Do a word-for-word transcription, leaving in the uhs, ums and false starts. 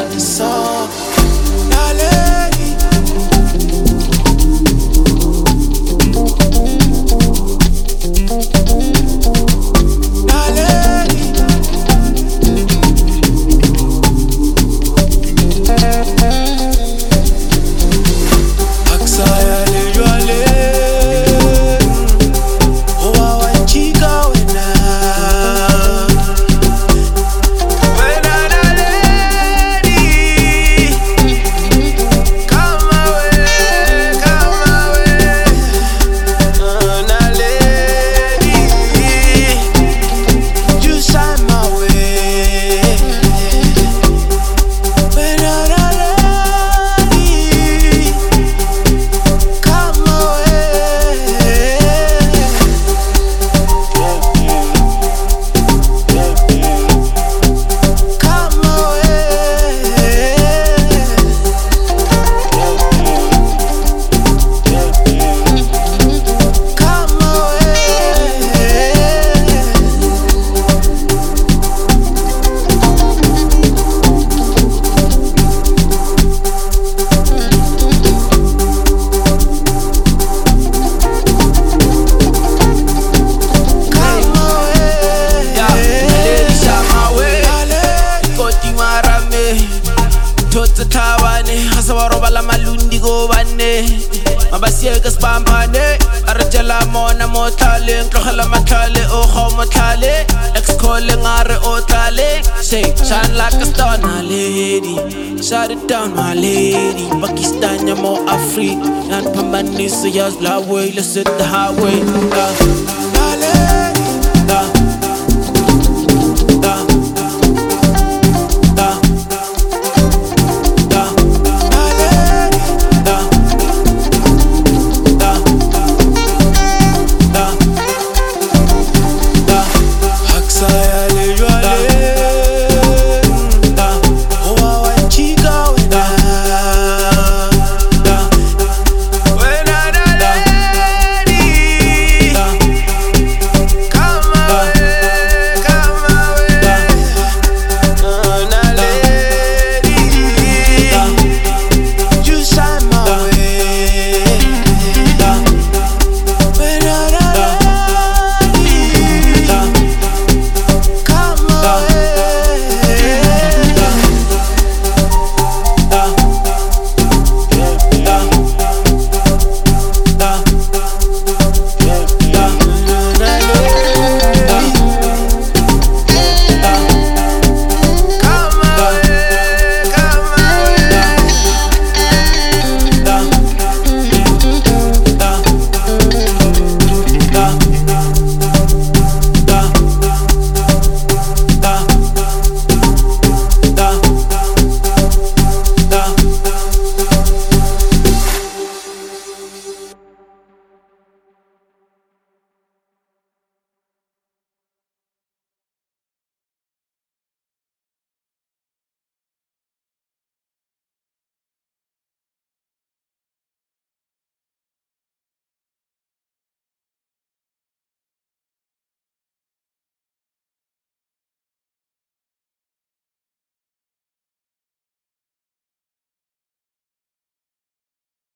so naledi naledi aksaya lejwale owa wachika wena Tota thawane hasawaroba la malundi go bane mabasieka spampane arjala mona motlale ntlogela matlale o go motlale ex call ngare o tlale say shine like a star na lady shut it down my lady Pakistan ya mo Africa and pambanisa yas la way let's hit the highway uh.